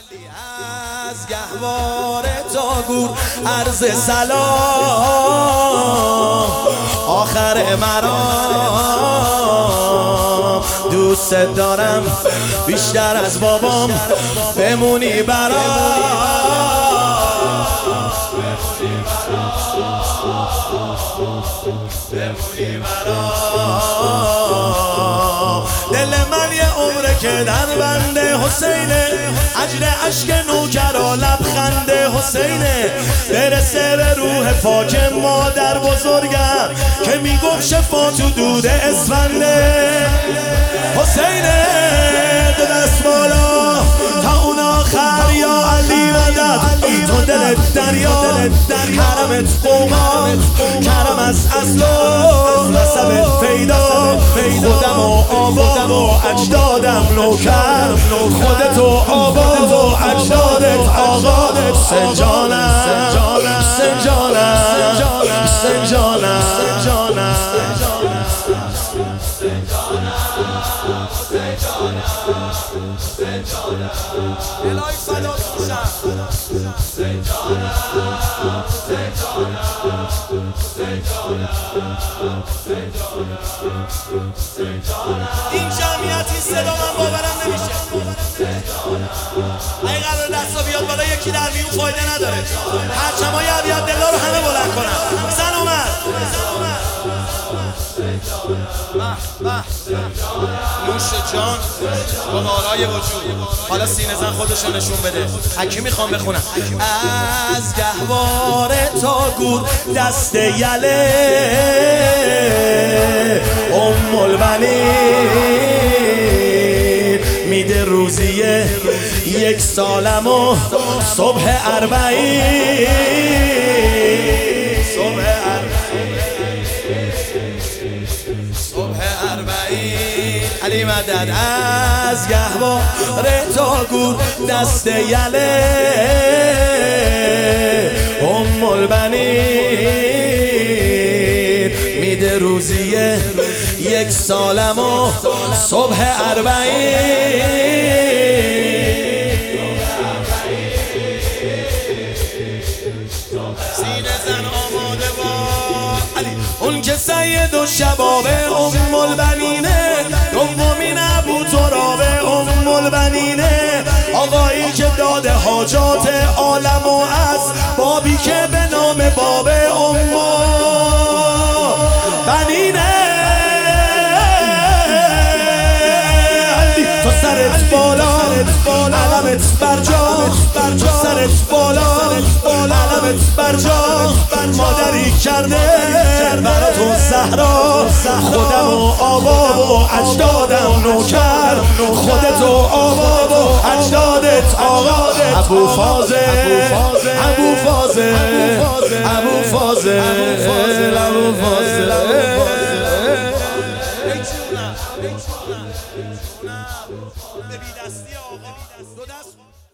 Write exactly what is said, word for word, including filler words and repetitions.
از گهواره تا گور عرض سلام، آخر مرام دوست دارم بیشتر از بابام، بمونی برام، بمونی برام. دل من یه عمره که در بنده حسینه، اجر اشک نوکرا لبخند حسینه، برسه به روح پاک مادر بزرگم که میگفت شفا تو دود اسفنده. حسینه دو دست بالا تا اون آخر، یا علی مدد تو دلت دریا، کرمت قومات کرم از اصل و نسبت پیدا، خودم و آباد و اجدادم نوکر، خودت و آباد و اجدادت آقا. سنجانم سنجانم سنجانم سنجانم الهی فدا باشم. این جمعیت این صدا من باورم نمیشه. اگه قرار دستا بیاد بالا یکی در میون فایده نداره. پرچمای ابیض دلا رو همه بلند کنن. زن اومد نوش جان با مارای وجود. حالا سینه زن خودشو نشون بده. حکی میخوام بخونم. از گهواره تا گور دست یله، ام البنین میده روزیه یک سالم و صبح اربعین، صبح اربعین علی مدد. از گهواره تا گور دست یله، ام البنین میده روزیه یک سالم و صبح اربعین. سینه زن آماده با علی، اون که سید و شباب ام البنینه، دومین ابو تراب ام البنینه، آقایی که داده حاجات عالم و از بابی که به نام باب ام البنینه. تو سرت بالا علمت برجا، تو سرت بالا علمت برجا، مادری کرده برا تو زهرا، خودم و آباد و اجدادم نوکر، خودت و آباد و اجدادت آقا. ابو فاضل ابو فاضل ابو فاضل ابو فاضل به بی دستی آقا دو دست